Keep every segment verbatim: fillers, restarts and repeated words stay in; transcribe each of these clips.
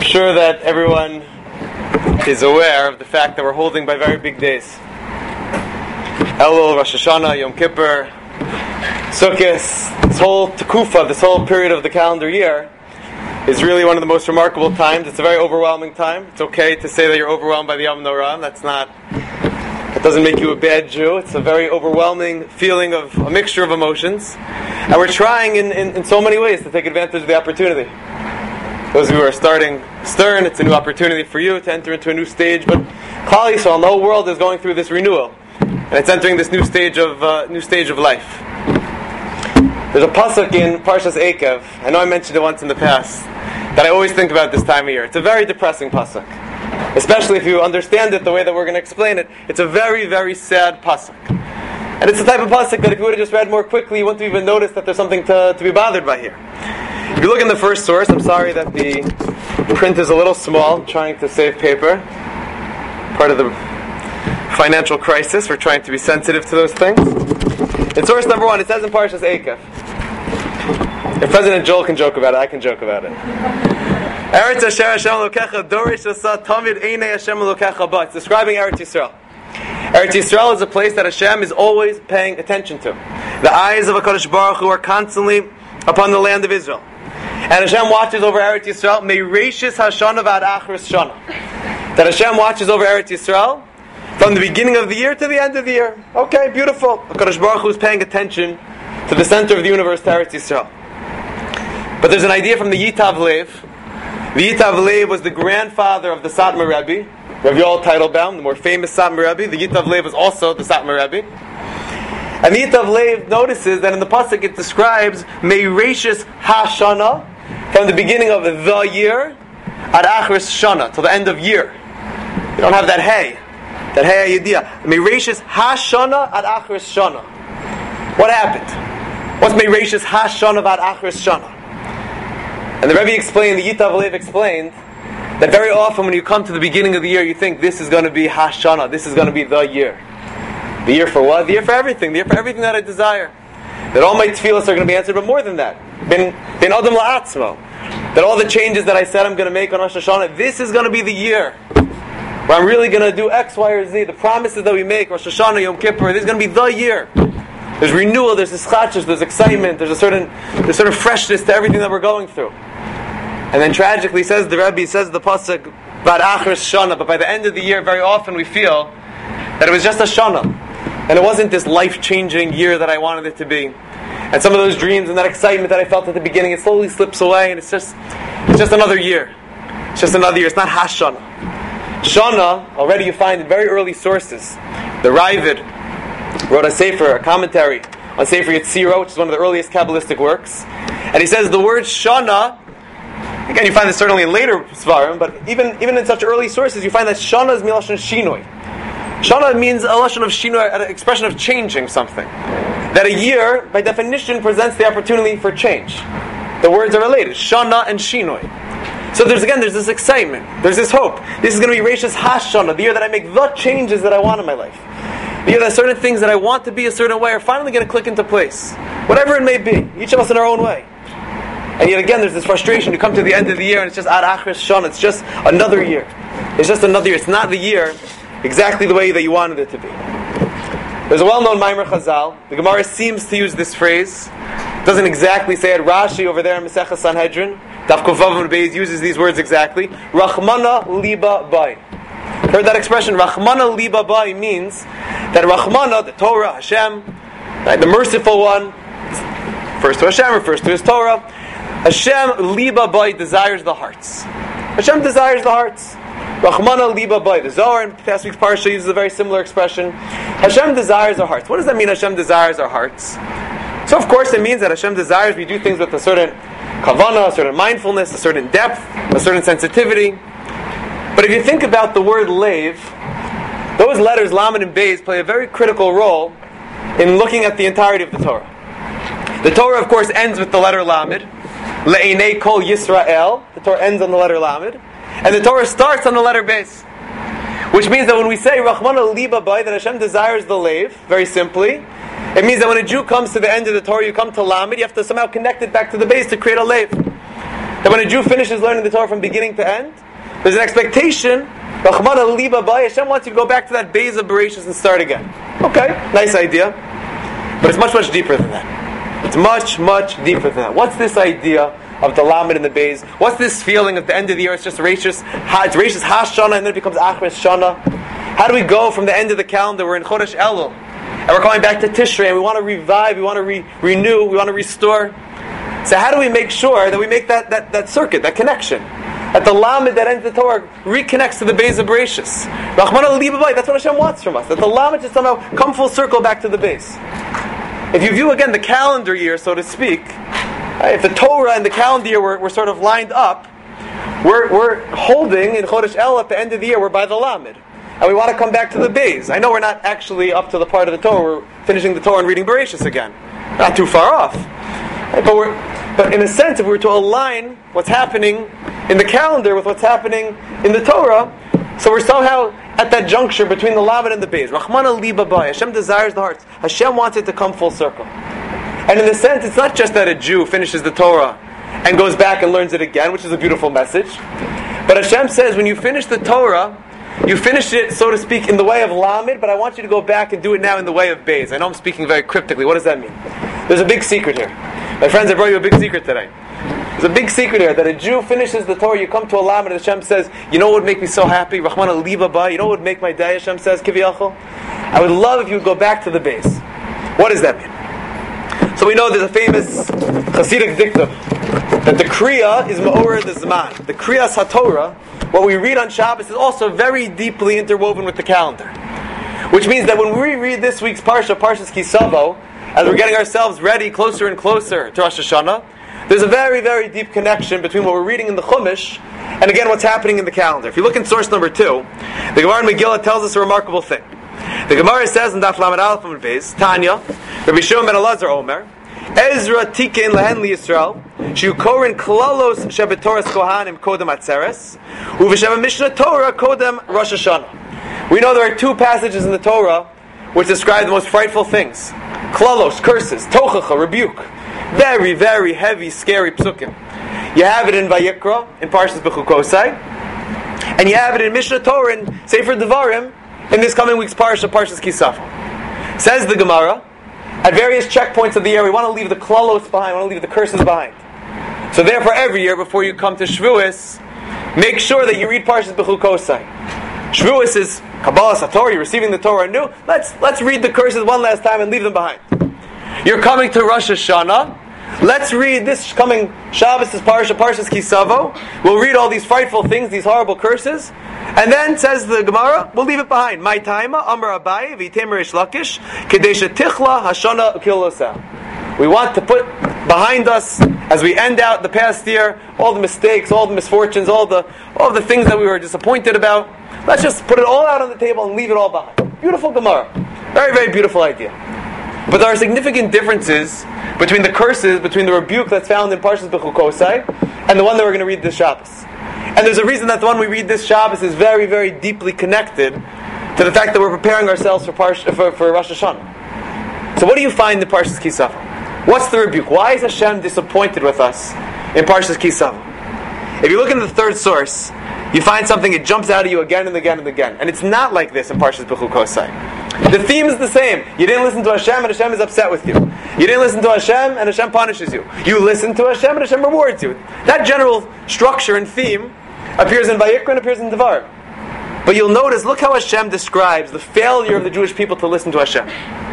sure that everyone is aware of the fact that we're holding by very big days. Elul, Rosh Hashanah, Yom Kippur, Sukkot, this whole Tekufa, this whole period of the calendar year is really one of the most remarkable times. It's a very overwhelming time. It's okay to say that you're overwhelmed by the Yom Norah. That's not, that doesn't make you a bad Jew. It's a very overwhelming feeling of a mixture of emotions. And we're trying in, in, in so many ways to take advantage of the opportunity. Those of you who are starting Stern, it's a new opportunity for you to enter into a new stage. But Klal Yisrael, the whole world is going through this renewal, and it's entering this new stage of uh, new stage of life. There's a pasuk in Parshas Eikev. I know I mentioned it once in the past that I always think about this time of year. It's a very depressing pasuk, especially if you understand it the way that we're going to explain it. It's a very, very sad pasuk, and it's the type of pasuk that if you would have just read more quickly, you wouldn't even notice that there's something to, to be bothered by here. If you look in the first source, I'm sorry that the print is a little small. I'm trying to save paper. Part of the financial crisis, we're trying to be sensitive to those things. In source number one, it says in Parshas Eikev. If President Joel can joke about it, I can joke about it. Eretz Asher Hashem Elokecha Dorish Asa Tamid Einei Hashem Elokecha Ba. It's describing Eretz Yisrael. Eretz Yisrael is a place that Hashem is always paying attention to. The eyes of HaKadosh Baruch Hu are constantly upon the land of Israel. And Hashem watches over Eretz Yisrael. Meireshis Hashana Vad Achris Shana. That Hashem watches over Eretz Yisrael from the beginning of the year to the end of the year. Okay, beautiful. HaKadosh Baruch Hu is paying attention to the center of the universe, to Eretz Yisrael. But there's an idea from the Yitav Lev. The Yitav Lev was the grandfather of the Satmar Rebbe, Rav Yoel Teitelbaum, the more famous Satmar Rebbe. The Yitav Lev was also the Satmar Rebbe. And the Yitav Lev notices that in the pasuk it describes Meireshis Hashana, from the beginning of the year, ad achris shana, till the end of year. You don't have that hey, that hey idea. Meireshis Hashana ad achris shana. What happened? What's Meireshis Hashana ad achris shana? And the Rebbe explained, the Yitav Lev explained, that very often when you come to the beginning of the year, you think this is going to be Hashana, this is going to be the year. The year for what? The year for everything. The year for everything that I desire. That all my tefillas are going to be answered, but more than that. Ben, ben Adam La'atzmo. That all the changes that I said I'm going to make on Rosh Hashanah, this is going to be the year where I'm really going to do X, Y, or Z. The promises that we make, Rosh Hashanah, Yom Kippur, this is going to be the year. There's renewal, there's ischachus, there's excitement, there's a certain there's sort of freshness to everything that we're going through. And then tragically, says the Rebbe, says the pasuk, Vad Achris Shana, but by the end of the year, very often we feel that it was just a Shana. And it wasn't this life-changing year that I wanted it to be. And some of those dreams and that excitement that I felt at the beginning, it slowly slips away, and it's just it's just another year. It's just another year. It's not Hashana. Shana, already you find in very early sources. The Ravid wrote a sefer, a commentary on Sefer Yetzirah, which is one of the earliest Kabbalistic works. And he says the word Shana, again you find this certainly in later Svarim, but even, even in such early sources, you find that Shana is Milashon Shinoi. Shana means a lashon of shinoi, an expression of changing something. That a year, by definition, presents the opportunity for change. The words are related, Shana and Shinoi. So there's again, there's this excitement, there's this hope. This is going to be Reishis Hashana, the year that I make the changes that I want in my life. The year that certain things that I want to be a certain way are finally going to click into place. Whatever it may be, each of us in our own way. And yet again, there's this frustration. You come to the end of the year and it's just Ad Achris Shana, it's just another year. It's just another year. It's not the year exactly the way that you wanted it to be. There's a well-known Maimer Chazal. The Gemara seems to use this phrase. It doesn't exactly say it. Rashi over there in Masechah Sanhedrin, Daf Kuf Vav Amud Beis, uses these words exactly. Rachmana liba bai. Heard that expression? Rachmana liba bai means that Rachmana, the Torah, Hashem, right, the merciful one, refers to Hashem, refers to His Torah. Hashem liba bai desires the hearts. Hashem desires the hearts. Rachmana liba bai. The Zohar in past week's parsha uses a very similar expression. Hashem desires our hearts. What does that mean, Hashem desires our hearts? So of course it means that Hashem desires we do things with a certain kavanah, a certain mindfulness, a certain depth, a certain sensitivity. But if you think about the word leiv, those letters, Lamed and Beis, play a very critical role in looking at the entirety of the Torah. The Torah, of course, ends with the letter Lamed. Le'enei kol Yisrael. The Torah ends on the letter Lamed. And the Torah starts on the letter Beis. Which means that when we say Rachmana liba bai, that Hashem desires the leiv, very simply, it means that when a Jew comes to the end of the Torah, you come to Lamed, you have to somehow connect it back to the base to create a leiv. That when a Jew finishes learning the Torah from beginning to end, there's an expectation, Rachmana liba bay, Hashem wants you to go back to that base of Bereshis and start again. Okay, nice idea. But it's much, much deeper than that. It's much, much deeper than that. What's this idea of the Lamed and the Beis? What's this feeling at the end of the year? It's just Reishis, it's Reishis Hashana, and then it becomes Achres Shana. How do we go from the end of the calendar? We're in Chodesh Elul, and we're coming back to Tishrei, and we want to revive, we want to re- renew, we want to restore. So how do we make sure that we make that, that, that circuit, that connection? That the Lamed that ends the Torah reconnects to the Beis of Bereshis. Rachmana liba bay, that's what Hashem wants from us. That the Lamed just somehow come full circle back to the base. If you view again the calendar year, so to speak, if the Torah and the calendar year were, were sort of lined up, we're, we're holding in Chodesh El at the end of the year, we're by the Lamed. And we want to come back to the Beis. I know we're not actually up to the part of the Torah, we're finishing the Torah and reading Bereshis again. Not too far off. But we're, but in a sense, if we were to align what's happening in the calendar with what's happening in the Torah, so we're somehow at that juncture between the Lamed and the Beis. Rachmana liba bay. Hashem desires the hearts. Hashem wants it to come full circle. And in the sense, it's not just that a Jew finishes the Torah and goes back and learns it again, which is a beautiful message. But Hashem says, when you finish the Torah, you finish it, so to speak, in the way of Lamed, but I want you to go back and do it now in the way of Beis. I know I'm speaking very cryptically. What does that mean? There's a big secret here. My friends, I brought you a big secret today. There's a big secret here, that a Jew finishes the Torah, you come to a Lamed, and Hashem says, you know what would make me so happy? Rachmana liba bay. You know what would make my day? Hashem says, Kiviyachol. I would love if you would go back to the Beis. What does that mean? So we know there's a famous Hasidic dictum that the Kriya is Ma'orah the Zman. The Kriyas HaTorah, what we read on Shabbos, is also very deeply interwoven with the calendar. Which means that when we read this week's Parsha, Parshas Kisavo, as we're getting ourselves ready closer and closer to Rosh Hashanah, there's a very, very deep connection between what we're reading in the Chumash and again what's happening in the calendar. If you look in source number two, the Gemara in Megillah tells us a remarkable thing. The Gemara says in Daf Lamed Aleph Amud Beis, Tanya, Rabbi Shimon ben Elazar Omer, Ezra Tikin Lehen LiYisrael, Shiu Korin Klalos Shebetoras Kohanim Kodem Atzeres, Uveshem Mishnah Torah Kodem Rosh Hashanah. We know there are two passages in the Torah which describe the most frightful things. Klalos, curses, Tochacha, rebuke. Very, very heavy, scary psukim. You have it in Vayikra, in Parshas Bechukosai, and you have it in Mishnah Torah, in Sefer Devarim, in this coming week's Parsha, Parshas Kisafo. Says the Gemara, at various checkpoints of the year, we want to leave the klalos behind, we want to leave the curses behind. So therefore, every year, before you come to Shavuos, make sure that you read Parshas Bechukosai. Shavuos is Kabbalah Sator, you're receiving the Torah anew. Let's, let's read the curses one last time and leave them behind. You're coming to Rosh Hashanah. Let's read this coming Shabbos is Parsha, Parshas Kisavo. We'll read all these frightful things, these horrible curses. And then, says the Gemara, we'll leave it behind. My taima, Amar Abaye, V'yitem Reish Lakish, Kadesha Tichla, Hashana Ukilosah. We want to put behind us, as we end out the past year, all the mistakes, all the misfortunes, all the all the things that we were disappointed about. Let's just put it all out on the table and leave it all behind. Beautiful Gemara. Very, very beautiful idea. But there are significant differences between the curses, between the rebuke that's found in Parshas Bechukosai and the one that we're going to read this Shabbos. And there's a reason that the one we read this Shabbos is very, very deeply connected to the fact that we're preparing ourselves for, Parsh, for, for Rosh Hashanah. So what do you find in Parshas Kisavo? What's the rebuke? Why is Hashem disappointed with us in Parshas Kisavo? If you look in the third source, you find something, it jumps out at you again and again and again. And it's not like this in Parshas Bechukosai. The theme is the same. You didn't listen to Hashem and Hashem is upset with you. You didn't listen to Hashem and Hashem punishes you. You listen to Hashem and Hashem rewards you. That general structure and theme appears in Vayikra and appears in Devar. But you'll notice, look how Hashem describes the failure of the Jewish people to listen to Hashem.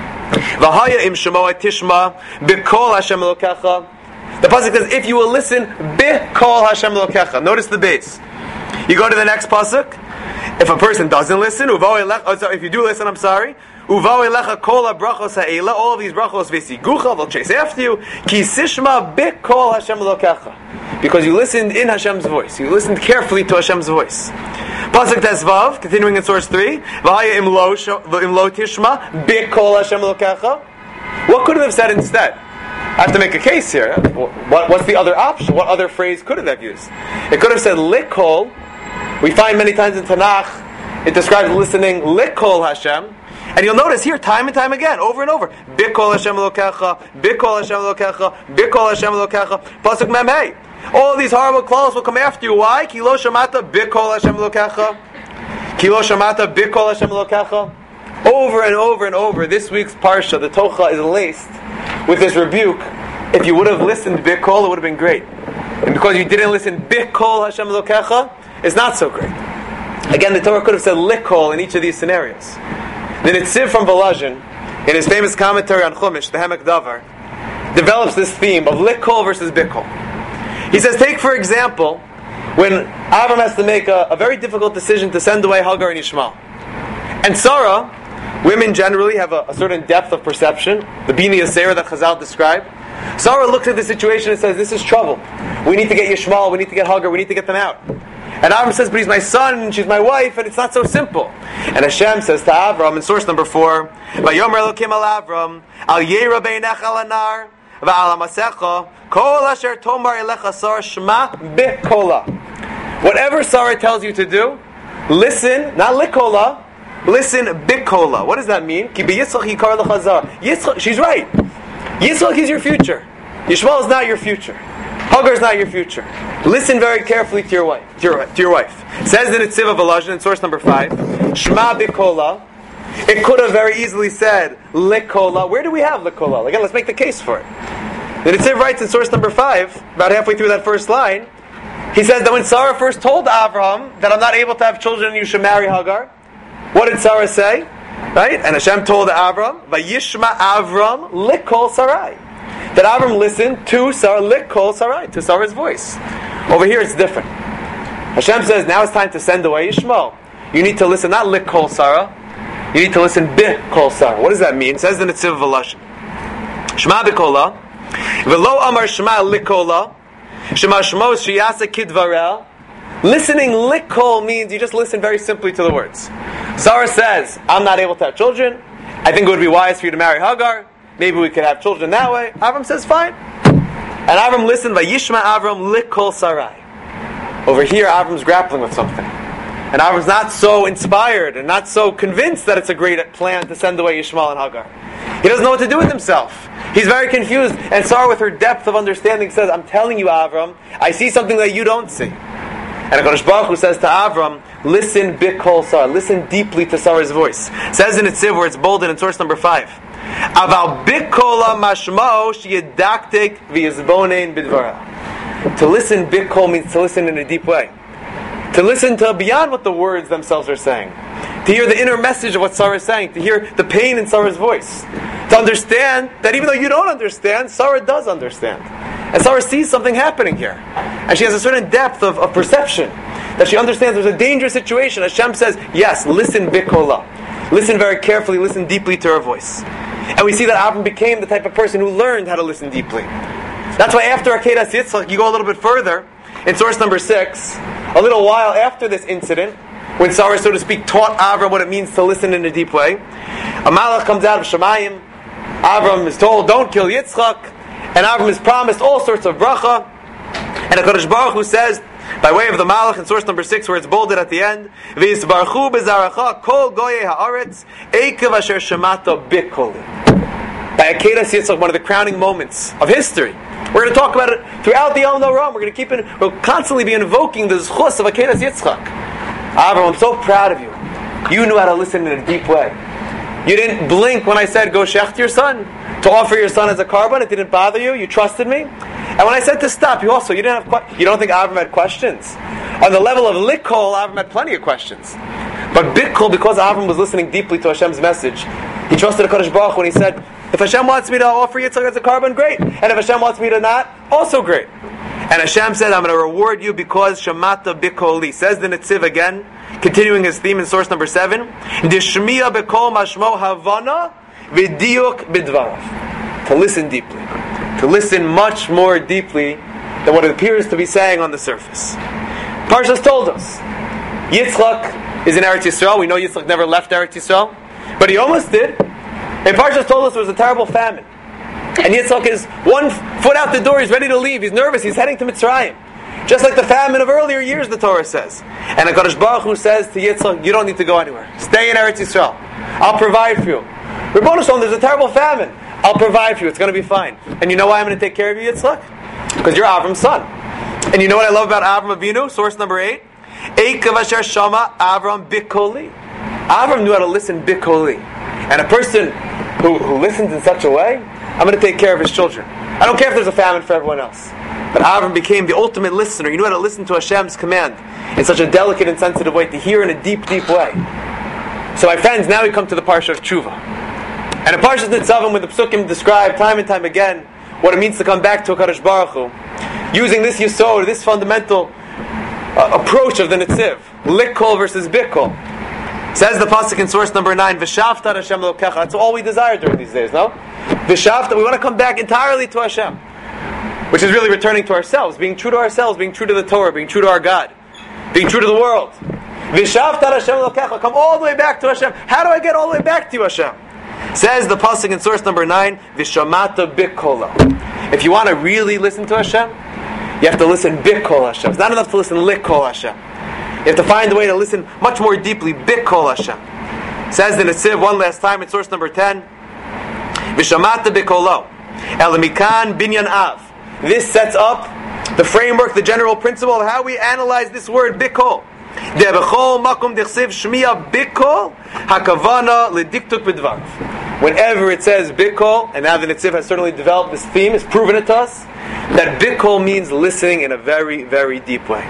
V'haya im shemoa tishma b'kol Hashem elokecha. The pasuk says, if you will listen, b'kol Hashem elokecha. Notice the base. You go to the next pasuk. If a person doesn't listen, oh, sorry, if you do listen, I'm sorry. Uvao kol brachos ha'ela. All of these brachos v'sigucha, they'll chase after you. Ki sishma b'kol Hashem elokecha. Because you listened in Hashem's voice. You listened carefully to Hashem's voice. Pasuk Tesvav, continuing in source three. V'haya im lo tishma b'kol Hashem elokecha. What could it have said instead? I have to make a case here. What, what's the other option? What other phrase could it have used? It could have said likol. We find many times in Tanakh, it describes listening likol Hashem. And you'll notice here, time and time again, over and over, bikol Hashem elokecha, bikol Hashem elokecha, bikol Hashem elokecha. Pasuk mem hey. All these horrible clothes will come after you. Why? Ki lo shamata bikol Hashem Elokecha. Ki lo shamata bikol Hashem Elokecha. Over and over and over, this week's parsha, the Tocha, is laced with this rebuke. If you would have listened bikol, it would have been great. And because you didn't listen bikol Hashem Elokecha, it's not so great. Again, the Torah could have said likol in each of these scenarios. The Nitziv from Volozhin, in his famous commentary on Chumash, the Hemek Davar, develops this theme of likol versus bikol. He says, take for example, when Avram has to make a, a very difficult decision to send away Hagar and Ishmael. And Sarah, women generally have a, a certain depth of perception, the Bini Yasera that Chazal described. Sarah looks at the situation and says, this is trouble. We need to get Yishmael, we need to get Hagar, we need to get them out. And Avram says, but he's my son, and she's my wife, and it's not so simple. And Hashem says to Avram, in source number four, Vayomer Elokim al Avram, Al Yeira beinech al anar, Va'al ha'masecha, Kol asher tomar elecha Sarah shma bikola. Whatever Sarah tells you to do, listen, not likola, listen bikola. What does that mean? Ki b'yitzchak yikar l'chazar. Yitzchak, she's right. Yitzchak is your future. Yishmael is not your future. Hagar is not your future. Listen very carefully to your wife. To your, to your wife. It says in Nitziv of Volozhin in source number five, Shma bikola. It could have very easily said likola. Where do we have likola? Again, let's make the case for it. The Nitziv writes in source number five, about halfway through that first line, he says that when Sarah first told Avraham that I'm not able to have children and you should marry Hagar, what did Sarah say? Right? And Hashem told Avram, Vayishma Avram likol Sarai. That Avram listened to Sarah, likol Sarai, to Sarah's voice. Over here it's different. Hashem says, now it's time to send away Yishmael. You need to listen, not likol Sarah. You need to listen bikol Sarah. What does that mean? It says in the Nitziv of Volozhin. Shema bikola. V'lo amar shema likola. Shema shmos sheyasa kidvarel. Listening likol means you just listen very simply to the words. Sarah says, I'm not able to have children. I think it would be wise for you to marry Hagar. Maybe we could have children that way. Avram says, fine. And Avram listened, Vayishma Avram likol Sarai. Over here, Avram's grappling with something. And Avram's not so inspired and not so convinced that it's a great plan to send away Yishmael and Hagar. He doesn't know what to do with himself. He's very confused. And Sarah, with her depth of understanding, says, I'm telling you, Avram, I see something that you don't see. And HaKadosh Baruch Hu says to Avram, listen bikol Sarah, listen deeply to Sarah's voice. It says in Nitziv, where it's bolded in source number five, Aval bikola mashmao sheyedaktek v'yizbonein bidvara. To listen bikol means to listen in a deep way. To listen to beyond what the words themselves are saying. To hear the inner message of what Sarah is saying. To hear the pain in Sarah's voice. To understand that even though you don't understand, Sarah does understand. And Sarah sees something happening here. And she has a certain depth of, of perception. That she understands there's a dangerous situation. Hashem says, yes, listen bikola. Listen very carefully, listen deeply to her voice. And we see that Avram became the type of person who learned how to listen deeply. That's why after Akedas Yitzchak, you go a little bit further, in source number six, a little while after this incident, when Sarah, so to speak, taught Avram what it means to listen in a deep way, a malach comes out of Shemayim. Avram is told, don't kill Yitzchak. And Avram is promised all sorts of bracha. And HaKadosh Baruch Hu says, by way of the malach in source number six, where it's bolded at the end, V'yisbarchu b'zaracha kol goyei haaretz eikav asher shemata bikoli. By Akedas Yitzchak, one of the crowning moments of history. We're going to talk about it throughout the Yom Noram. We're going to keep it. We'll constantly be invoking the zchus of Akedas Yitzchak. Avram, I'm so proud of you. You knew how to listen in a deep way. You didn't blink when I said, go shecht your son, to offer your son as a carbon. It didn't bother you. You trusted me. And when I said to stop, you also, you didn't have, que- you don't think Avram had questions? On the level of likol, Avram had plenty of questions. But bikol, because Avram was listening deeply to Hashem's message, he trusted HaKadosh Baruch Hu when he said, if Hashem wants me to offer Yitzchak as a carbon, great. And if Hashem wants me to not, also great. And Hashem said, I'm going to reward you because Shemata bikoli. Says the Nitziv again, continuing his theme in source number seven, Dishmiya bikol mashmo havana v'diuk bidvarav. To listen deeply. To listen much more deeply than what it appears to be saying on the surface. Parshas told us, Yitzchak is in Eretz Yisrael. We know Yitzchak never left Eretz Yisrael, but he almost did. And Parshas told us there was a terrible famine. And Yitzchak is one foot out the door, he's ready to leave, he's nervous, he's heading to Mitzrayim. Just like the famine of earlier years, the Torah says. And HaKadosh Baruch Hu says to Yitzchak, you don't need to go anywhere. Stay in Eretz Yisrael. I'll provide for you. Rebbeinu Shalom, there's a terrible famine. I'll provide for you, it's going to be fine. And you know why I'm going to take care of you, Yitzchak? Because you're Avram's son. And you know what I love about Avram Avinu? Source number eight. Eikav asher shama Avram bikoli. Avram knew how to listen bikoli. And a person who, who listens in such a way, I'm going to take care of his children. I don't care if there's a famine for everyone else. But Avram became the ultimate listener. He knew how to listen to Hashem's command in such a delicate and sensitive way, to hear in a deep, deep way. So my friends, now we come to the Parsha of Tshuva. And in Parshat Nitzavim, when the Psukim describe time and time again what it means to come back to HaKadosh Baruch Hu, using this yesod, this fundamental uh, approach of the Nitziv, Likol versus Bikol. Says the pasuk in source number nine, V'shavta Hashem Elokecha. That's all we desire during these days, no? V'shavta, we want to come back entirely to Hashem, which is really returning to ourselves, being true to ourselves, being true to the Torah, being true to our God, being true to the world. V'shavta Hashem Elokecha, come all the way back to Hashem. How do I get all the way back to you, Hashem? Says the pasuk in source number nine, V'shamata Bikola. If you want to really listen to Hashem, you have to listen Bikol Hashem. It's not enough to listen Likol Hashem. You have to find a way to listen much more deeply. Bikol Hashem. Says the Netziv one last time in source number ten. V'shamata bikolo. Elamikan binyan av. This sets up the framework, the general principle of how we analyze this word bikol. Debechol makom dechsev shmiya bikol hakavana lediktuk b'dvar. Whenever it says bikol, and now the Netziv has certainly developed this theme, has proven it to us, that bikol means listening in a very, very deep way.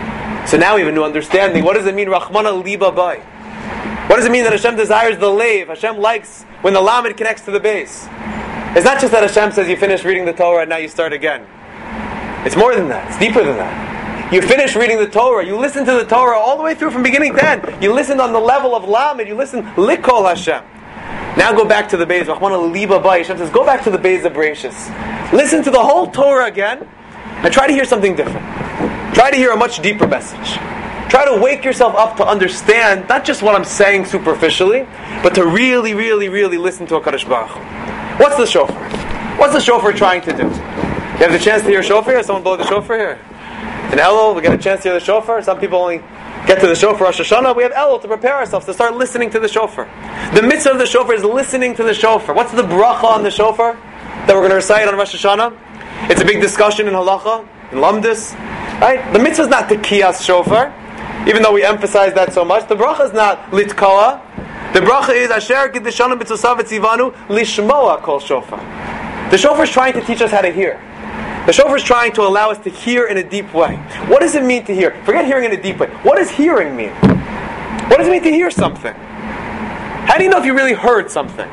So now we have a new understanding. What does it mean, Rachmana liba bay? What does it mean that Hashem desires the leiv? Hashem likes when the lamed connects to the base. It's not just that Hashem says you finish reading the Torah and now you start again. It's more than that. It's deeper than that. You finish reading the Torah. You listen to the Torah all the way through from beginning to end. You listen on the level of lamed. You listen likol Hashem. Now go back to the base. Rachmana liba bay. Hashem says, go back to the base of Bereshis. Listen to the whole Torah again and try to hear something different. Try to hear a much deeper message. Try to wake yourself up to understand not just what I'm saying superficially, but to really, really, really listen to HaKadosh Baruch Hu. What's the shofar? What's the shofar trying to do? You have the chance to hear shofar here? Someone blow the shofar here? In Elul, we get a chance to hear the shofar. Some people only get to the shofar Rosh Hashanah. We have Elul to prepare ourselves to start listening to the shofar. The mitzvah of the shofar is listening to the shofar. What's the bracha on the shofar that we're going to recite on Rosh Hashanah? It's a big discussion in halacha, in lamdus. Right? The mitzvah is not the kiyas shofar, even though we emphasize that so much. The bracha is not litkoa. The bracha is asher kiddushanu b'tzosav etzivanu lishmoa kol shofar. The shofar is trying to teach us how to hear. The shofar is trying to allow us to hear in a deep way. What does it mean to hear? Forget hearing in a deep way. What does hearing mean? What does it mean to hear something? How do you know if you really heard something?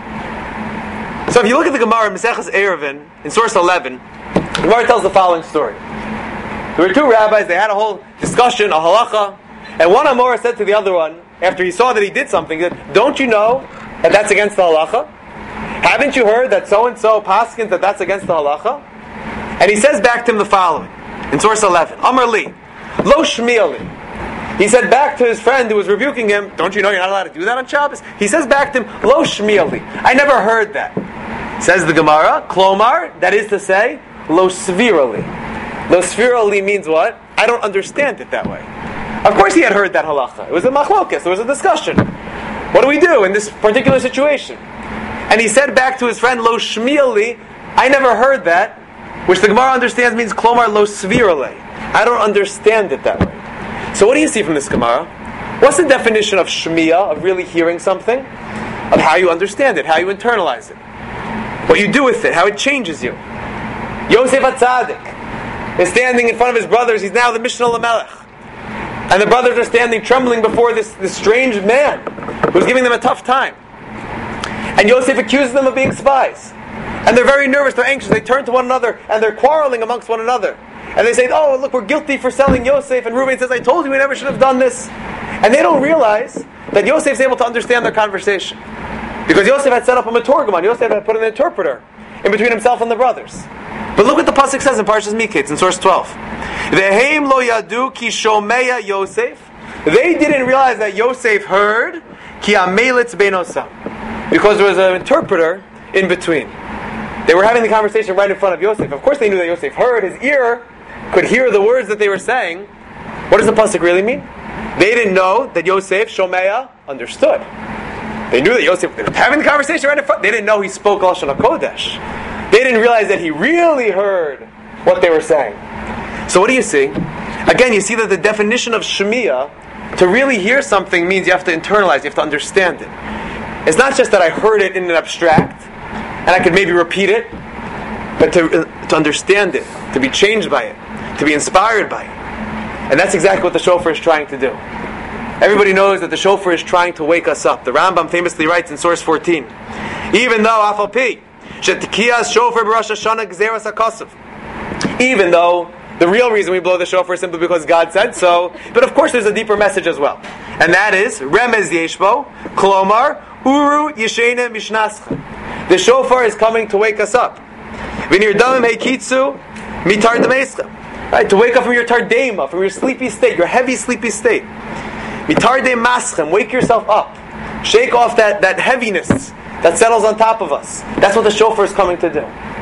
So if you look at the Gemara in Maseches Eruvin, in source eleven, the Gemara tells the following story. There were two rabbis, they had a whole discussion, a halacha, and one Amora said to the other one, after he saw that he did something, he said, don't you know that that's against the halacha? Haven't you heard that so-and-so paskins that that's against the halacha? And he says back to him the following, in source eleven, Amar li, lo shmi'ali. He said back to his friend who was rebuking him, don't you know you're not allowed to do that on Shabbos? He says back to him, lo shmi'ali. I never heard that. Says the Gemara, klomar, that is to say, lo svirali. Lo svirali means what? I don't understand it that way. Of course he had heard that halacha. It was a machlokes. There was a discussion. What do we do in this particular situation? And he said back to his friend, lo shmi'ali, I never heard that, which the Gemara understands means klomar lo svirale. I don't understand it that way. So what do you see from this Gemara? What's the definition of shmiya, of really hearing something? Of how you understand it, how you internalize it. What you do with it, how it changes you. Yosef HaTzadik is standing in front of his brothers. He's now the Mishnah Lamelech. And the brothers are standing trembling before this, this strange man who's giving them a tough time. And Yosef accuses them of being spies. And they're very nervous, they're anxious. They turn to one another and they're quarreling amongst one another. And they say, oh, look, we're guilty for selling Yosef. And Reuben says, I told you we never should have done this. And they don't realize that Yosef's able to understand their conversation. Because Yosef had set up a maturgaman. Yosef had put an interpreter in between himself and the brothers. But look what the pasuk says in Parshas Miketz in source twelve. Veheim lo yadu ki shomeya Yosef. They didn't realize that Yosef heard ki amelitz beinosa, because there was an interpreter in between. They were having the conversation right in front of Yosef. Of course, they knew that Yosef heard. His ear could hear the words that they were saying. What does the pasuk really mean? They didn't know that Yosef shomeya understood. They knew that Yosef was having the conversation right in front. They didn't know he spoke Lashon HaKodesh. They didn't realize that he really heard what they were saying. So what do you see? Again, you see that the definition of Shemiya, to really hear something, means you have to internalize, you have to understand it. It's not just that I heard it in an abstract, and I could maybe repeat it, but to, to understand it, to be changed by it, to be inspired by it. And that's exactly what the shofar is trying to do. Everybody knows that the shofar is trying to wake us up. The Rambam famously writes in source fourteen, even though Afal Pi, Shetikiyas shofar b'Rosh Hashanah gzeras hakosov. Even though the real reason we blow the shofar is simply because God said so, but of course there's a deeper message as well. And that is, Remez Yeshbo, Klomar, Uru Yeshena Mishnascha. The shofar is coming to wake us up. V'nir damim heikitzu mitar demescha. Right, to wake up from your tardema, from your sleepy state, your heavy sleepy state. Mitarde maschem, wake yourself up. Shake off that, that heaviness that settles on top of us. That's what the shofar is coming to do.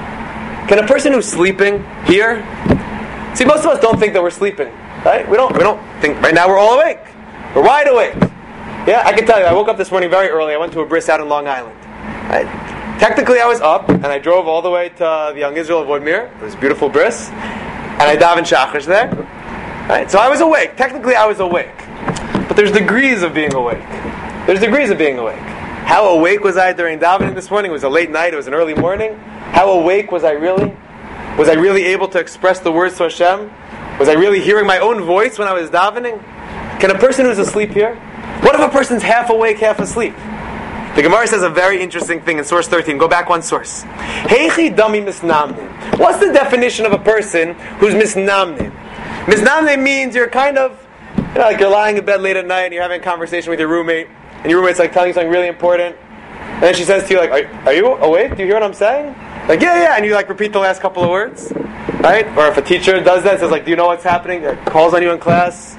Can a person who's sleeping hear? See, most of us don't think that we're sleeping, right? We don't. We don't think. Right now, we're all awake. We're wide awake. Yeah, I can tell you. I woke up this morning very early. I went to a bris out in Long Island. Right? Technically, I was up, and I drove all the way to the Young Israel of Woodmere. It was a beautiful bris. And I davened shachris there. Right? So I was awake. Technically, I was awake. But there's degrees of being awake. There's degrees of being awake. How awake was I during davening this morning? It was a late night. It was an early morning. How awake was I really? Was I really able to express the words to Hashem? Was I really hearing my own voice when I was davening? Can a person who's asleep hear? What if a person's half awake, half asleep? The Gemara says a very interesting thing in source thirteen. Go back one source. Heichi dami misnamnim. What's the definition of a person who's misnamnim? Misnamnim means you're kind of, you know, like you're lying in bed late at night and you're having a conversation with your roommate, and your roommate's like telling you something really important, and then she says to you like, are, are you awake? Do you hear what I'm saying? Like, yeah, yeah, and you like repeat the last couple of words, right? Or if a teacher does that, says like, do you know what's happening? Like, calls on you in class,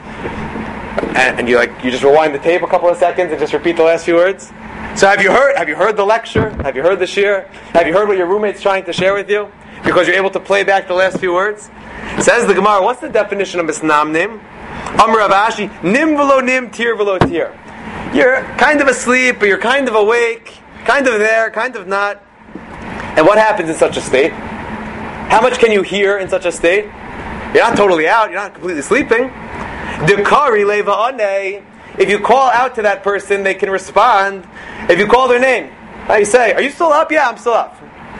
and, and you like you just rewind the tape a couple of seconds and just repeat the last few words. So have you heard? Have you heard the lecture? Have you heard the shir? Have you heard what your roommate's trying to share with you? Because you're able to play back the last few words. Says the Gemara, what's the definition of misnamnim? Amr Rav Ashi, nim velo nim, tir velo tir. You're kind of asleep, but you're kind of awake, kind of there, kind of not. And what happens in such a state? How much can you hear in such a state? You're not totally out. You're not completely sleeping. Dekari leva ane. If you call out to that person, they can respond. If you call their name, how you say, are you still up? Yeah, I'm still up.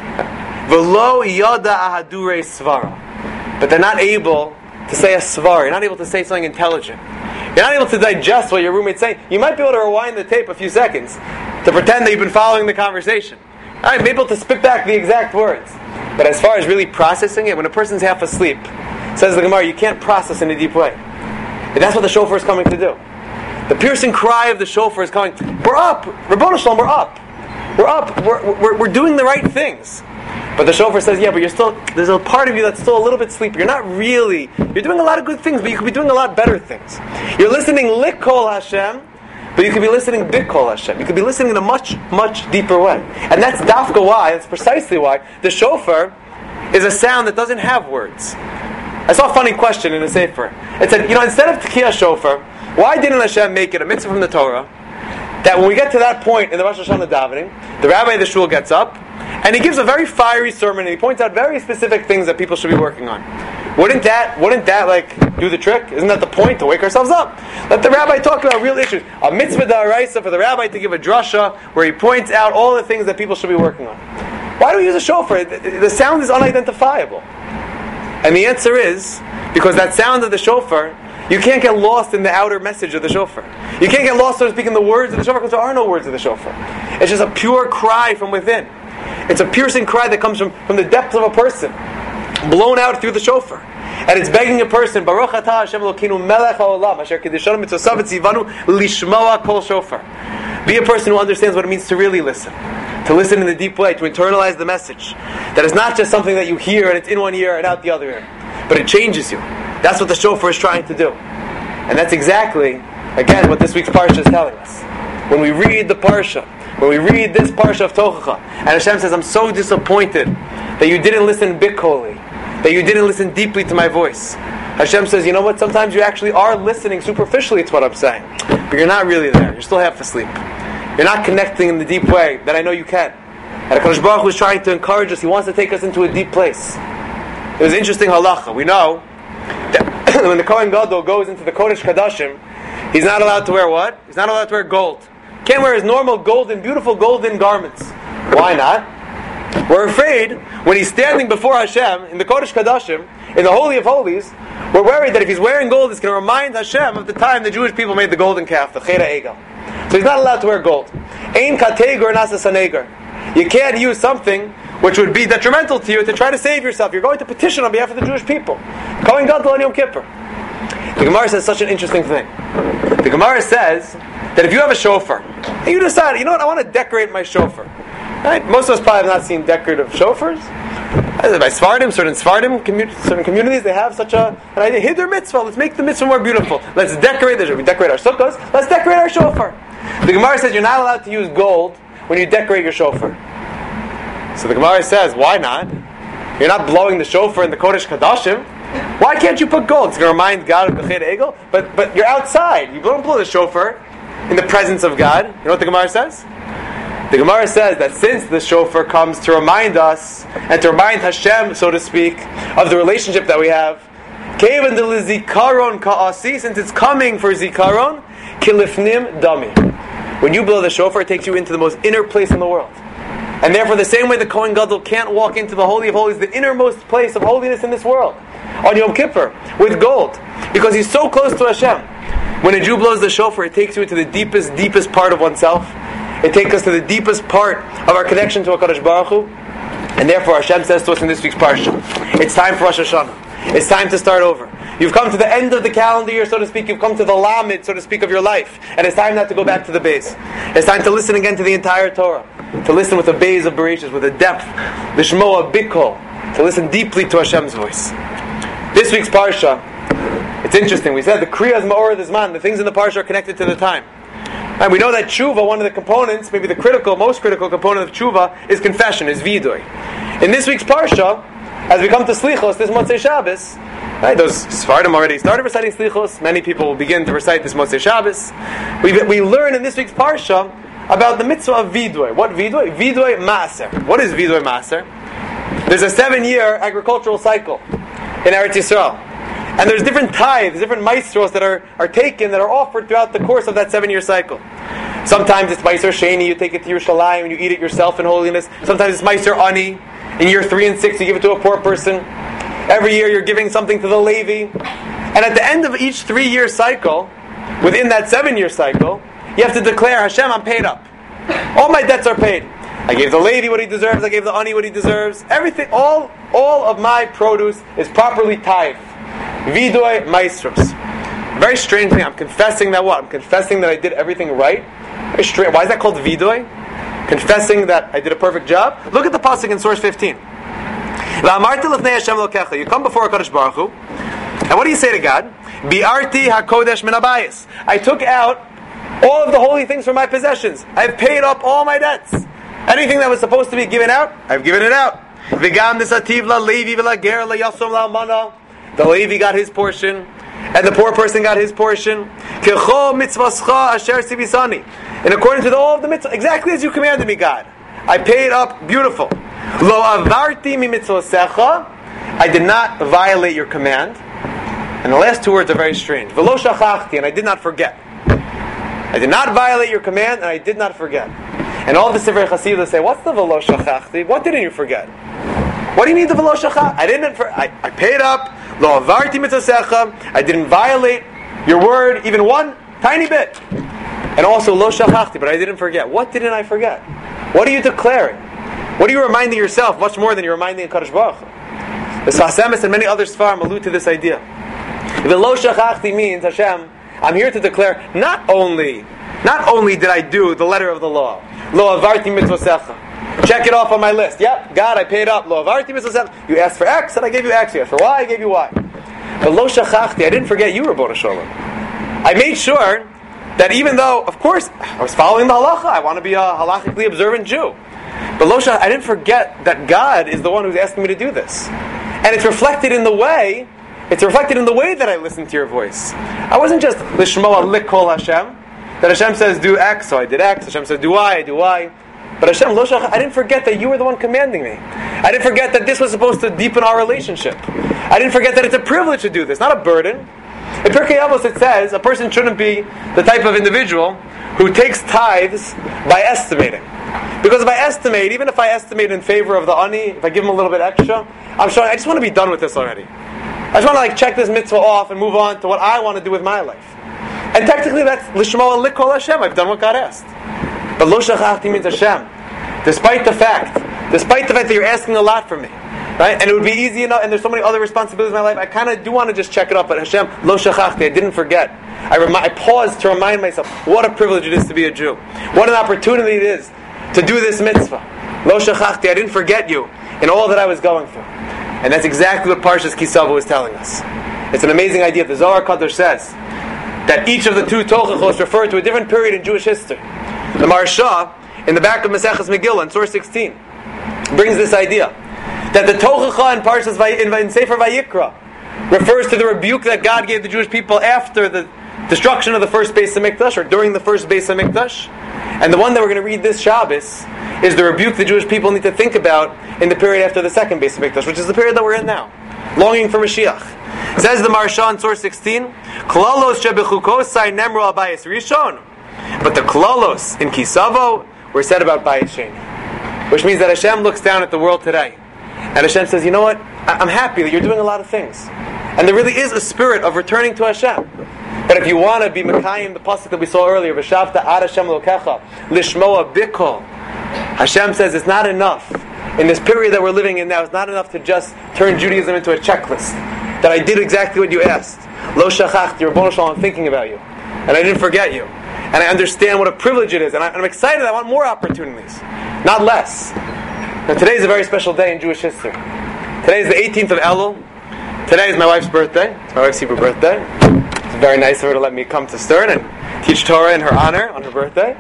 V'lo yada ahadure svara. But they're not able to say a svar. You're not able to say something intelligent. You're not able to digest what your roommate's saying. You might be able to rewind the tape a few seconds to pretend that you've been following the conversation. All right, be able to spit back the exact words. But as far as really processing it, when a person's half asleep, says the Gemara, you can't process in a deep way. And that's what the shofar is coming to do. The piercing cry of the shofar is coming, we're up! Rabbanu Shalom, we're up! We're up! We're, we're, we're doing the right things. But the shofar says, yeah, but you're still, there's a part of you that's still a little bit sleepy. You're not really, you're doing a lot of good things, but you could be doing a lot better things. You're listening likol Hashem, but you could be listening bikol Hashem. You could be listening in a much, much deeper way. And that's dafka why, that's precisely why, the shofar is a sound that doesn't have words. I saw a funny question in a sefer. It said, you know, instead of tekiah shofar, why didn't Hashem make it a mitzvah from the Torah that when we get to that point in the Rosh Hashanah davening, the rabbi of the shul gets up and he gives a very fiery sermon and he points out very specific things that people should be working on. Wouldn't that, wouldn't that like do the trick? Isn't that the point, to wake ourselves up? Let the rabbi talk about real issues. A mitzvah da'araisa for the rabbi to give a drasha where he points out all the things that people should be working on. Why do we use a shofar? The sound is unidentifiable. And the answer is because that sound of the shofar, you can't get lost in the outer message of the shofar. You can't get lost, so to speak, in the words of the shofar because there are no words of the shofar. It's just a pure cry from within. It's a piercing cry that comes from, from the depths of a person, blown out through the shofar. And it's begging a person, Baruch atah Hashem Elokeinu melech haolam, asher kiddushanu mitzosav etzivanu lishmoa kol shofar. Be a person who understands what it means to really listen. To listen in a deep way, to internalize the message. That it's not just something that you hear and it's in one ear and out the other ear. But it changes you. That's what the shofar is trying to do. And that's exactly, again, what this week's parsha is telling us. When we read the parsha, when we read this parsha of Tochacha, and Hashem says, I'm so disappointed that you didn't listen bikoli, that you didn't listen deeply to my voice. Hashem says, you know what, sometimes you actually are listening superficially to what I'm saying, but you're not really there. You're still half asleep. You're not connecting in the deep way that I know you can. And HaKadosh Baruch Hu is trying to encourage us. He wants to take us into a deep place. It was interesting halacha. We know when the Kohen Gadol goes into the Kodesh Kadashim, he's not allowed to wear what? He's not allowed to wear gold. Can't wear his normal golden, beautiful golden garments. Why not? We're afraid when he's standing before Hashem in the Kodesh Kadashim, in the Holy of Holies, we're worried that if he's wearing gold, it's going to remind Hashem of the time the Jewish people made the golden calf, the Chera Egel. So he's not allowed to wear gold. Ein kategur nasa sanegar. You can't use something which would be detrimental to you to try to save yourself. You're going to petition on behalf of the Jewish people. Kohen Gadol on Yom Kippur. The Gemara says such an interesting thing. The Gemara says that if you have a shofar, and you decide, you know what, I want to decorate my shofar. Right? Most of us probably have not seen decorative shofars. By Sfardim, certain Sfardim, commu- certain communities, they have such a, an idea. Hiddur mitzvah, let's make the mitzvah more beautiful. Let's decorate the shofar. We decorate our sukkahs, let's decorate our shofar. The Gemara says you're not allowed to use gold when you decorate your shofar. So the Gemara says, why not? You're not blowing the shofar in the Kodesh Kadashim. Why can't you put gold? It's going to remind God of the Chera Egel. But but you're outside. You don't blow the shofar in the presence of God. You know what the Gemara says? The Gemara says that since the shofar comes to remind us, and to remind Hashem, so to speak, of the relationship that we have, Kevan de Zikaron Ka'asi, since it's coming for Zikaron, Kilifnim Dami. When you blow the shofar, it takes you into the most inner place in the world. And therefore, the same way the Kohen Gadol can't walk into the Holy of Holies, the innermost place of holiness in this world, on Yom Kippur, with gold, because he's so close to Hashem. When a Jew blows the shofar, it takes you into the deepest, deepest part of oneself. It takes us to the deepest part of our connection to HaKadosh Baruch Hu. And therefore, Hashem says to us in this week's parsha, it's time for Rosh Hashanah. It's time to start over. You've come to the end of the calendar year, so to speak. You've come to the Lamed, so to speak, of your life. And it's time now to go back to the base. It's time to listen again to the entire Torah. To listen with the bays of Bereshit, with a depth, the Shmoa Bikol, to listen deeply to Hashem's voice. This week's parsha, it's interesting. We said the Kriyas Ma'or Zman, the things in the parsha are connected to the time. And we know that tshuva, one of the components, maybe the critical, most critical component of tshuva, is confession, is vidoy. In this week's parsha, as we come to Slichos, this Motzei Shabbos, right, those Sfardim already started reciting Slichos. Many people will begin to recite this Motzei Shabbos. We, we learn in this week's parsha about the mitzvah of vidoy. What vidoy? Vidoy maaser. What is vidoy maaser? There's a seven-year agricultural cycle in Eretz Yisrael. And there's different tithes, different maestros that are, are taken, that are offered throughout the course of that seven-year cycle. Sometimes it's Meiser Sheni, you take it to Yerushalayim and you eat it yourself in holiness. Sometimes it's Meiser Ani. In year three and six, you give it to a poor person. Every year you're giving something to the Levi. And at the end of each three-year cycle, within that seven-year cycle, you have to declare, Hashem, I'm paid up. All my debts are paid. I gave the Levi what he deserves, I gave the Ani what he deserves. Everything, all, all of my produce is properly tithed. Vidoy maestros. Very strange thing. I'm confessing that what? I'm confessing that I did everything right. Very strange. Why is that called vidoy? Confessing that I did a perfect job. Look at the pasuk in source fifteen. You come before HaKadosh Baruch Hu, and what do you say to God? Bi'arti hakodesh min habayis. I took out all of the holy things from my possessions. I've paid up all my debts. Anything that was supposed to be given out, I've given it out. V'gam nisativ la levi v'la ger la yasom la almana. The Levi got his portion, and the poor person got his portion. Kecho mitzvascha asher sibisani. In accordance with all of the mitzvah, exactly as you commanded me, God. I paid up beautiful. Lo avarti mi mitzvasecha. I did not violate your command. And the last two words are very strange. V'lo shachachti, and I did not forget. I did not violate your command, and I did not forget. And all the Sefer Chassidah say, what's the v'lo shachachti? What didn't you forget? What do you mean the v'lo shachach? I didn't. For, I, I paid up. Lo avarti mitzvasecha. I didn't violate your word even one tiny bit. And also lo shachachti, but I didn't forget. What didn't I forget? What are you declaring? What are you reminding yourself much more than you're reminding HaKadosh Baruch Hu? The Sfasemis and many other Sfarim allude to this idea. The lo shachachti means, Hashem, I'm here to declare not only, not only did I do the letter of the law, lo avarti mitzvasecha. Check it off on my list. Yep, God, I paid up. Lo avarti mitzvasecha. You asked for X, and I gave you X. You asked for Y, I gave you Y. But lo shachachti, I didn't forget you, Rabbona Shalom. I made sure that even though, of course, I was following the halacha, I want to be a halachically observant Jew. But lo shachachti, I didn't forget that God is the one who's asking me to do this. And it's reflected in the way, it's reflected in the way that I listened to your voice. I wasn't just l'shmoa likol Hashem, that Hashem says do X, so I did X. Hashem says do Y, I do Y. But Hashem, lo shachachti, I didn't forget that you were the one commanding me. I didn't forget that this was supposed to deepen our relationship. I didn't forget that it's a privilege to do this, not a burden. In Pirkei Avos it says a person shouldn't be the type of individual who takes tithes by estimating. Because if I estimate, even if I estimate in favor of the ani, if I give him a little bit extra, I'm showing I just want to be done with this already. I just want to like check this mitzvah off and move on to what I want to do with my life. And technically that's lishmo likol Hashem. I've done what God asked. But lo shachachti means Hashem. Despite the fact, despite the fact that you're asking a lot from me, right? And it would be easy enough, and there's so many other responsibilities in my life, I kind of do want to just check it up. But Hashem, lo shachachti, I didn't forget. I, remi- I paused to remind myself what a privilege it is to be a Jew. What an opportunity it is to do this mitzvah. Lo shachachti, I didn't forget you in all that I was going through. And that's exactly what Parshas Ki Savo is telling us. It's an amazing idea. The Zohar Kadosh says that each of the two Tochachos refer to a different period in Jewish history. The Maharsha, in the back of Maseches Megillah, in Surah sixteen, brings this idea that the Tochacha in Parshas Vay- in, in Sefer Vayikra refers to the rebuke that God gave the Jewish people after the destruction of the first Beis HaMikdash, or during the first Beis HaMikdash. And the one that we're going to read this Shabbos is the rebuke the Jewish people need to think about in the period after the second Beis HaMikdash, which is the period that we're in now, longing for Mashiach. Says the Maharsha in Surah sixteen, Klalos shebechukosai nemru al bayis rishon. But the Klalos in Ki Savo were said about Bayis Sheni, which means that Hashem looks down at the world today, and Hashem says, you know what? I'm happy that you're doing a lot of things, and there really is a spirit of returning to Hashem. But if you want to be Mekayim, the pasuk that we saw earlier, V'shavta ad Hashem lokecha lishmoa bikol, Hashem says it's not enough in this period that we're living in now. It's not enough to just turn Judaism into a checklist that I did exactly what you asked. Lo shachachti, Ribbono Shel Olam, I'm thinking about you, and I didn't forget you, and I understand what a privilege it is, and I'm excited. I want more opportunities, not less. Now today is a very special day in Jewish history. Today is the eighteenth of Elul. Today is my wife's birthday. It's my wife's Hebrew birthday. It's very nice of her to let me come to Stern and teach Torah in her honor on her birthday.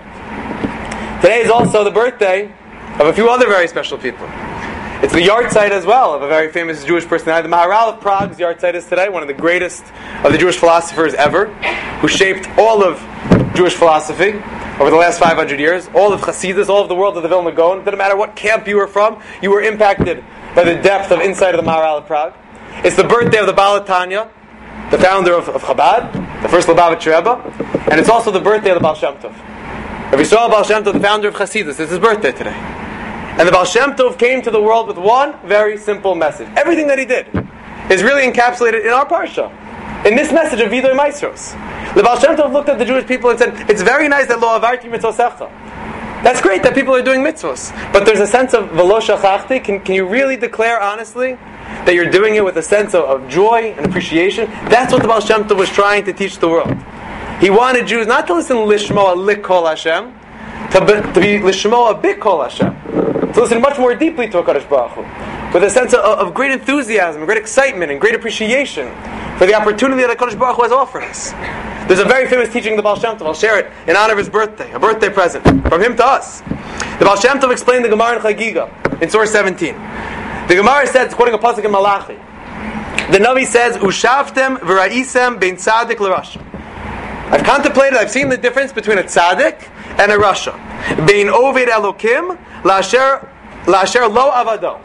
Today is also the birthday of a few other very special people. It's the yahrzeit as well of a very famous Jewish personality. The Maharal of Prague's yahrzeit is today, one of the greatest of the Jewish philosophers ever, who shaped all of Jewish philosophy over the last five hundred years, all of Hasidus, all of the world of the Vilna Gaon. It didn't matter what camp you were from, you were impacted by the depth of insight of the Maharal of Prague. It's the birthday of the Baal Tanya, the founder of, of Chabad, the first Lubavitcher Rebbe, and it's also the birthday of the Baal Shem Tov. Rabbi Yisrael Baal Shem Tov, the founder of Hasidus, it's his birthday today. And the Baal Shem Tov came to the world with one very simple message. Everything that he did is really encapsulated in our parsha, in this message of Vidoy Maestros. The Baal Shem Tov looked at the Jewish people and said, it's very nice that lo avarti mitzosecha. That's great that people are doing mitzvos, but there's a sense of v'lo shachachti. Can, can you really declare honestly that you're doing it with a sense of, of joy and appreciation? That's what the Baal Shem Tov was trying to teach the world. He wanted Jews not to listen lishmoa likol Hashem, to be, to be lishmoa bikol Hashem, to listen much more deeply to HaKadosh Baruch Hu, with a sense of, of great enthusiasm, great excitement, and great appreciation for the opportunity that HaKadosh Baruch Hu has offered us. There's a very famous teaching of the Baal Shem Tov. I'll share it in honor of his birthday, a birthday present from him to us. The Baal Shem Tov explained the Gemara in Chagiga in Surah seventeen. The Gemara says, quoting a pasuk in Malachi, the Navi says, "Ushavtem v'ra'isem bein tzadik l'rasha." I've contemplated, I've seen the difference between a tzaddik and a rasha. Bein oved elokim la'asher la'asher lo avado.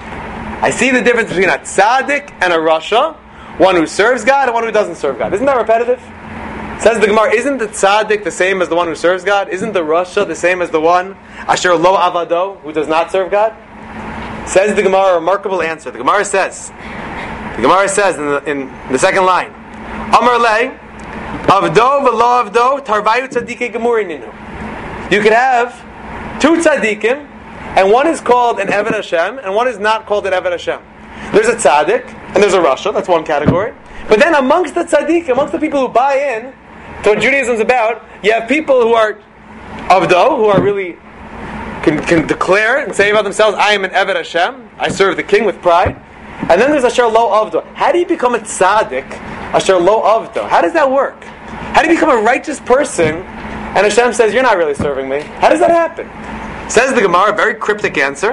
I see the difference between a tzaddik and a rasha, one who serves God and one who doesn't serve God. Isn't that repetitive? Says the Gemara, isn't the tzaddik the same as the one who serves God? Isn't the rasha the same as the one asher lo avado, who does not serve God? Says the Gemara, a remarkable answer. The Gemara says, the Gemara says in the, in the second line, Amar le, avdo v'lo avdo, tarvayu tzadikei gemuri ninu. You could have two tzaddikim, and one is called an Eved Hashem, and one is not called an Eved Hashem. There's a tzaddik, and there's a rasha, that's one category. But then amongst the tzaddik, amongst the people who buy in to what Judaism is about, you have people who are avdo, who are really Can, can declare and say about themselves, I am an Eved Hashem, I serve the king with pride. And then there's Asher Lo Avdo. How do you become a tzaddik, Asher Lo Avdo? How does that work? How do you become a righteous person, and Hashem says, you're not really serving me? How does that happen? Says the Gemara, a very cryptic answer.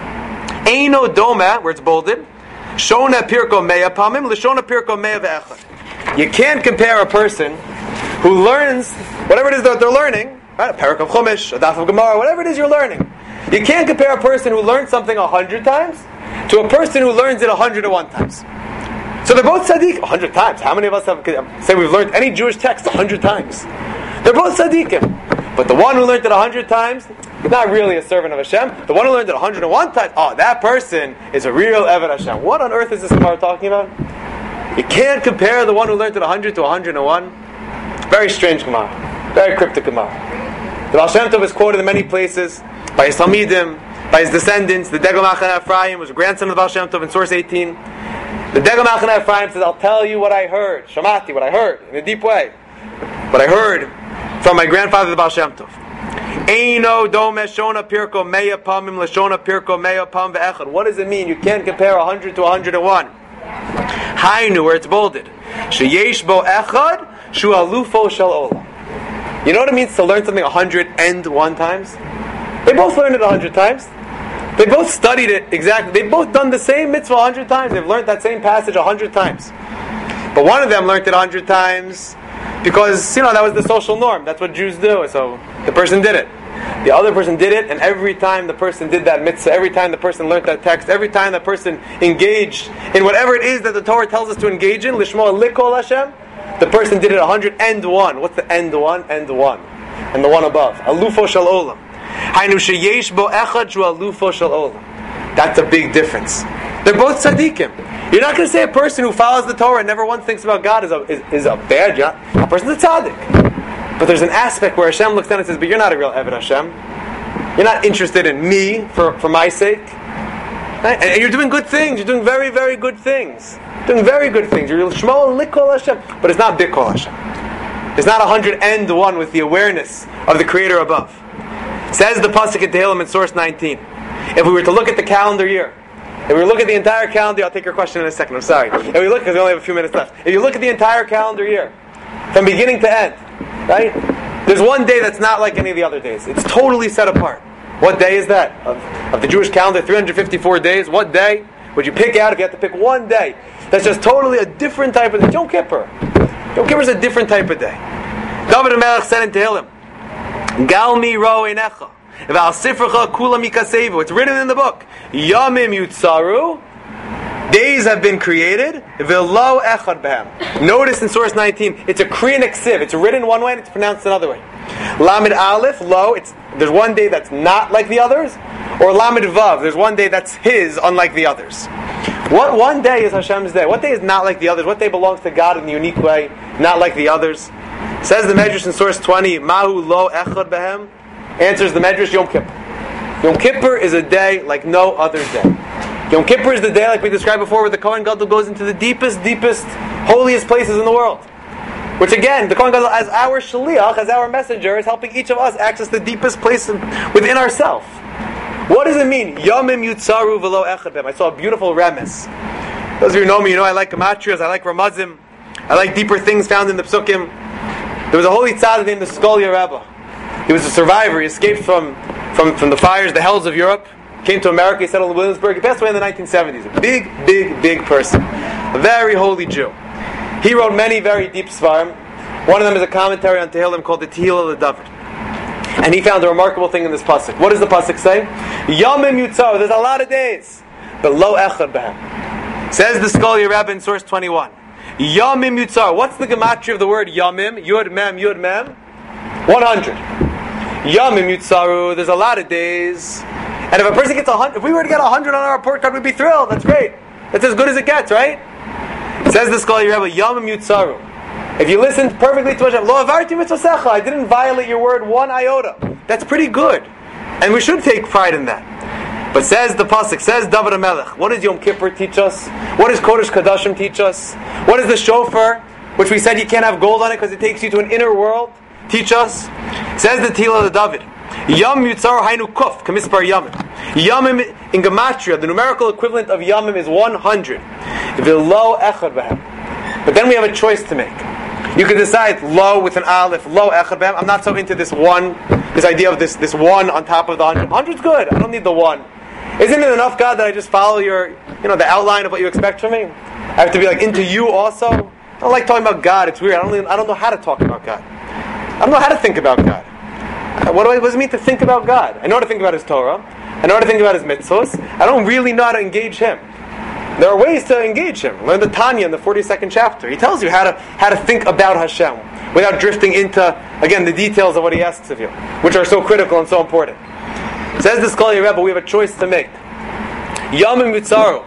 Eino Doma, where it's bolded, Shona Pirko Meya Pamim, Lishona Pirko Meya Ve'echad. You can't compare a person who learns whatever it is that they're learning, right? A parak of Chumash, a daf of Gemara, whatever it is you're learning. You can't compare a person who learns something a hundred times to a person who learns it a hundred and one times. So they're both tzaddik a hundred times. How many of us have say we've learned any Jewish text a hundred times? They're both tzaddikim. But the one who learned it a hundred times, he's not really a servant of Hashem. The one who learned it a hundred and one times, oh, that person is a real Eved Hashem. What on earth is this Gemara talking about? You can't compare the one who learned it a hundred to a hundred and one. Very strange Gemara. Very cryptic Gemara. The Baal Shem Tov is quoted in many places by his Talmidim, by his descendants. The Degel Machane Ephraim was a grandson of the Baal Shem Tov in source eighteen. The Degel Machane Ephraim says, I'll tell you what I heard. Shamati, what I heard, in a deep way. What I heard from my grandfather, the Baal Shem Tov. Eino dome shona pirko meya pamim leshona pirko meya pam ve'echad. What does it mean? You can't compare a hundred to a hundred and one. Hainu, where it's bolded. Sheyesh bo echad shu alufo shel olam. You know what it means to learn something a hundred and one times? They both learned it a hundred times. They both studied it exactly. They've both done the same mitzvah a hundred times. They've learned that same passage a hundred times. But one of them learned it a hundred times because, you know, that was the social norm. That's what Jews do. So the person did it. The other person did it, and every time the person did that mitzvah, every time the person learned that text, every time the person engaged in whatever it is that the Torah tells us to engage in, Lishmo Likol Hashem, the person did it a hundred and one. What's the end one? End one. And the one above. Alufo shel olam. Hainu sheyesh bo echad shu alufo shel olam. That's a big difference. They're both tzaddikim. You're not going to say a person who follows the Torah and never once thinks about God is a, is, is a bad job. A person's a tzaddik. But there's an aspect where Hashem looks down and says, but you're not a real Eved Hashem. You're not interested in me for, for my sake. Right? And, and you're doing good things. You're doing very, very good things. Doing very good things. You're Shmo Likol Hashem. But it's not Bikol Hashem. It's not a hundred and one with the awareness of the Creator above. Says the Pasuk in Tehillim in source nineteen. If we were to look at the calendar year, if we look at the entire calendar, I'll take your question in a second, I'm sorry. If we look, because we only have a few minutes left. If you look at the entire calendar year, from beginning to end, right? There's one day that's not like any of the other days. It's totally set apart. What day is that? Of, of the Jewish calendar, three hundred fifty-four days, what day would you pick out if you had to pick one day? That's just totally a different type of day. Yom Kippur. Yom Kippur is a different type of day. David HaMelech said in Tehillim, Gal mi ro einecha. It's written in the book. Yamim yutzaru. Days have been created. V'lo echad b'hem. Notice in source nineteen, it's a kriyan ksiv. It's written one way and it's pronounced another way. Lamed aleph, lo. It's there's one day that's not like the others. Or lamed vav. There's one day that's his, unlike the others. What one day is Hashem's day? What day is not like the others? What day belongs to God in a unique way, not like the others? Says the Medrash in source twenty, Mahu lo echad b'hem. Answers the Medrash, Yom Kippur. Yom Kippur is a day like no other day. Yom Kippur is the day, like we described before, where the Kohen Gadol goes into the deepest, deepest, holiest places in the world. Which again, the Kohen Gadol, as our shaliach, as our messenger, is helping each of us access the deepest place within ourselves. What does it mean? Yamim yutzaru v'lo echad b'hem. I saw a beautiful remes. Those of you who know me, you know I like gematrias, I like ramazim, I like deeper things found in the psukim. There was a holy tzaddik named the Skolia Rebbe. He was a survivor. He escaped from, from, from the fires, the hells of Europe. Came to America. He settled in Williamsburg. He passed away in the nineteen seventies. A big, big, big person. A very holy Jew. He wrote many very deep svarim. One of them is a commentary on Tehillim called the Tehillah of David. And he found a remarkable thing in this pasuk. What does the pasuk say? Yamim yutzar. There's a lot of days. But lo echad b'hem. Says the Skolia Rebbe in source twenty-one. Yamim yutzar. What's the gematria of the word yamim? Yud mem, yud mem. one hundred. Yamim yutzaru. There's a lot of days. And if a person gets a hundred, if we were to get a hundred on our report card, we'd be thrilled. That's great. That's as good as it gets, right? Says the Skolia Rebbe, Yamim yutzaru. If you listened perfectly to Hashem, Lo avarti mitzosecha, I didn't violate your word one iota. That's pretty good. And we should take pride in that. But says the pasuk, says David HaMelech, what does Yom Kippur teach us? What does Kodesh Kadashim teach us? What is the shofar, which we said you can't have gold on it because it takes you to an inner world, teach us? Says the Tehillah of David, Yam yutzar hainu kuf, kamispar yamim. Yamim in Gematria, the numerical equivalent of yamim is one hundred. V'lo echad b'hem. But then we have a choice to make. You can decide lo with an aleph, lo echad b'hem. I'm not so into this one, this idea of this, this one on top of the hundred. Hundred's good. I don't need the one. Isn't it enough, God, that I just follow your, you know, the outline of what you expect from me? I have to be like into you also. I don't like talking about God. It's weird. I don't. Even, I don't know how to talk about God. I don't know how to think about God. What, do I, what does it mean to think about God? I know how to think about His Torah. I know how to think about his mitzvahs. I don't really know how to engage him. There are ways to engage him. Learn the Tanya in the forty-second chapter. He tells you how to how to think about Hashem without drifting into, again, the details of what he asks of you, which are so critical and so important. Says the Skolya Rebbe, we have a choice to make. Yamim Mitzaru,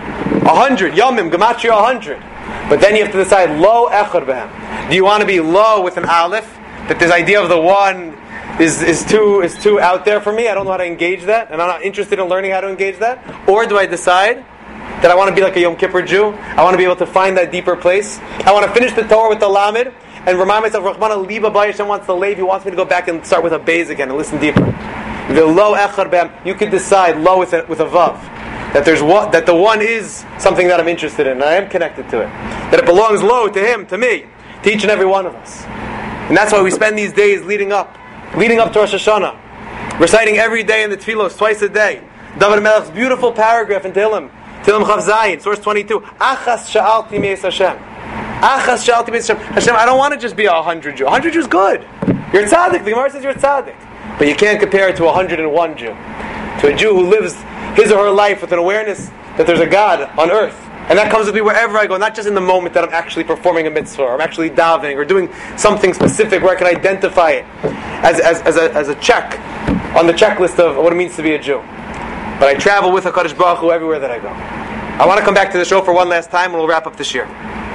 a hundred. Yamim, Gematria, a hundred. But then you have to decide, Lo Echad Behem. Do you want to be low with an Aleph? That this idea of the one is, is too is too out there for me. I don't know how to engage that, and I'm not interested in learning how to engage that. Or do I decide that I want to be like a Yom Kippur Jew? I want to be able to find that deeper place. I want to finish the Torah with the Lamed and remind myself, Rahman Liba Bayashem wants to leave. He wants me to go back and start with a Beis again and listen deeper. The Lo Echad Behem. You could decide Lo with a, with a Vav. That there's one, that the one is something that I'm interested in, and I am connected to it. That it belongs Lo to him, to me, to each and every one of us. And that's why we spend these days leading up, leading up to Rosh Hashanah, reciting every day in the Tfilos, twice a day. David Melech's beautiful paragraph in Tehillim, Tehillim Chav Zayin, source twenty-two. Achas sha'alti me'es Hashem. Achas sha'alti me'es Hashem. Hashem, I don't want to just be a hundred Jew. A hundred Jew is good. You're a tzaddik. The Gemara says you're a tzaddik. But you can't compare it to a hundred and one Jew. To a Jew who lives his or her life with an awareness that there's a God on earth. And that comes with me wherever I go, not just in the moment that I'm actually performing a mitzvah, or I'm actually davening, or doing something specific where I can identify it as, as, as, a, as a check on the checklist of what it means to be a Jew. But I travel with HaKadosh Baruch Hu everywhere that I go. I want to come back to the shofar one last time, and we'll wrap up this year.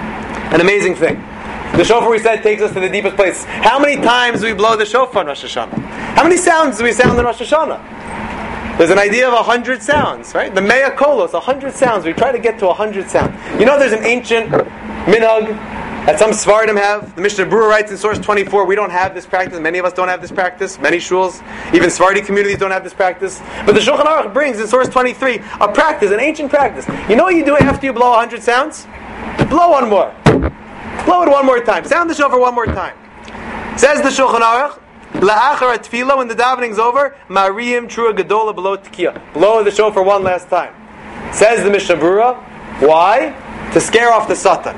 An amazing thing. The shofar, we said, takes us to the deepest place. How many times do we blow the shofar on Rosh Hashanah? How many sounds do we sound in Rosh Hashanah? There's an idea of a hundred sounds, right? The Mea Kolos, a hundred sounds. We try to get to a hundred sounds. You know, there's an ancient minhag that some Sfardim have. The Mishnah Berurah writes in source twenty-four, we don't have this practice. Many of us don't have this practice. Many shuls, even Sephardi communities don't have this practice. But the Shulchan Aruch brings in source twenty-three a practice, an ancient practice. You know what you do after you blow a hundred sounds? Blow one more. Blow it one more time. Sound the shofar one more time. Says the Shulchan Aruch, La'achar atfila, when the davening's over, Mariyim trua gadola below tekiya. Blow the shofar one last time. Says the Mishnah Berurah, why? To scare off the Satan.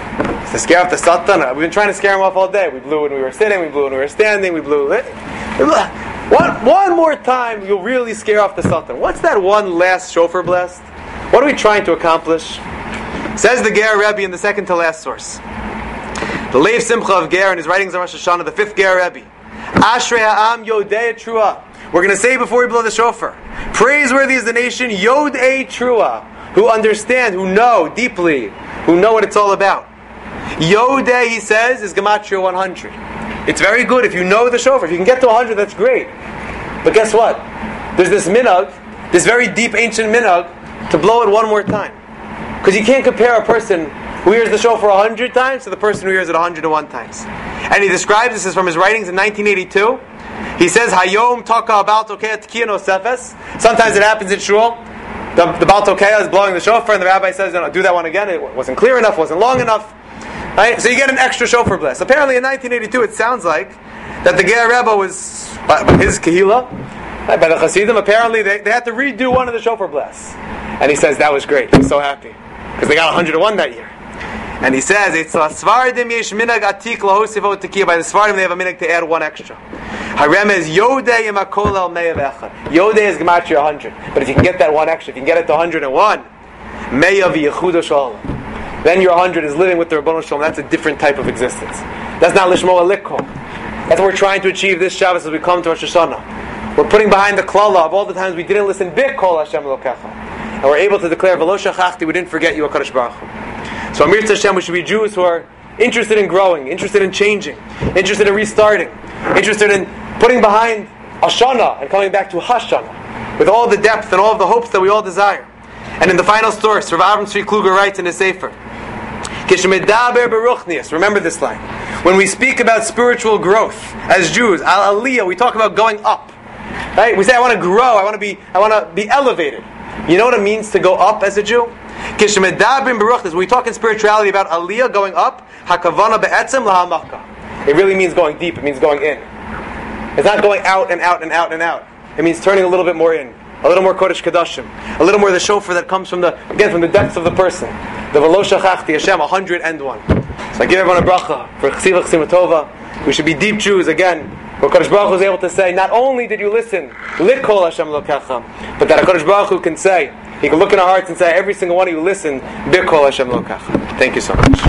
To scare off the Satan. We've been trying to scare him off all day. We blew when we were sitting, we blew when we were standing, we blew. One, one more time, you'll really scare off the Satan. What's that one last shofar blast? What are we trying to accomplish? Says the Ger Rebbe in the second to last source. The Leiv Simcha of Ger in his writings on Rosh Hashanah, the fifth Ger Rebbe. Ashrei ha'am yodei trua. We're going to say before we blow the shofar, praiseworthy is the nation yodei trua, who understand, who know deeply, who know what it's all about. Yodei, he says, is gematria one hundred. It's very good if you know the shofar. If you can get to one hundred, that's great. But guess what? There's this minhag, this very deep ancient minhag, to blow it one more time. Because you can't compare a person who hears the shofar a hundred times to the person who hears it a hundred and one times. And he describes, this is from his writings in nineteen eighty-two. He says, Hayom taka Baal Tokeah Tkiya Nosefes. Sometimes it happens in shul. The, the Baal Tokeah is blowing the shofar, and the rabbi says, no, no, do that one again. It wasn't clear enough, wasn't long enough. Right? So you get an extra shofar bless. Apparently in nineteen eighty-two, it sounds like that the Ger Rebbe was, by, by his Kehillah, right, by the Hasidim, apparently they, they had to redo one of the shofar bless. And he says, that was great. He's so happy. Because they got one hundred and one that year. And he says, it's a Svardim yesh minhag atik lahosivot tekiya. By the Svardim, they have a minhag to add one extra. Harem is Yodei im hakol al mea v'echad. Yodei is gematria one hundred. But if you can get that one extra, if you can get it to one hundred and one, mea v'yechudo shalom. Then your one hundred is living with the Rabbanu Shalom. That's a different type of existence. That's not lishmo alikko. That's what we're trying to achieve this Shabbos as we come to Rosh Hashanah. We're putting behind the klala of all the times we didn't listen big kol Hashem Elokecha. And we're able to declare v'lo shachachti, we didn't forget you, HaKadosh Baruch Hu. So Amir Hashem, we should be Jews who are interested in growing, interested in changing, interested in restarting, interested in putting behind Ashana and coming back to Hashana with all the depth and all of the hopes that we all desire. And in the final source, Rav Avram Tzvi Kluger writes in his Sefer, remember this line. When we speak about spiritual growth as Jews, al aliyah, we talk about going up. Right? We say, I want to grow, I want to be, I want to be elevated. You know what it means to go up as a Jew? When we talk in spirituality about aliyah, going up, hakavana be'etzem lahamaka. It really means going deep. It means going in. It's not going out and out and out and out. It means turning a little bit more in, a little more kodesh kadashim, a little more of the shofar that comes from the again from the depths of the person. The v'lo shachachti Hashem, a hundred and one. So I give everyone a bracha for chesivah chesimatova. We should be deep Jews again. where HaKadosh Baruch Hu is able to say, not only did you listen, Likol Hashem Lokecha, but that HaKadosh Baruch Hu can say, He can look in our hearts and say, every single one of you listen, Bikol Hashem Lokecha. Thank you so much.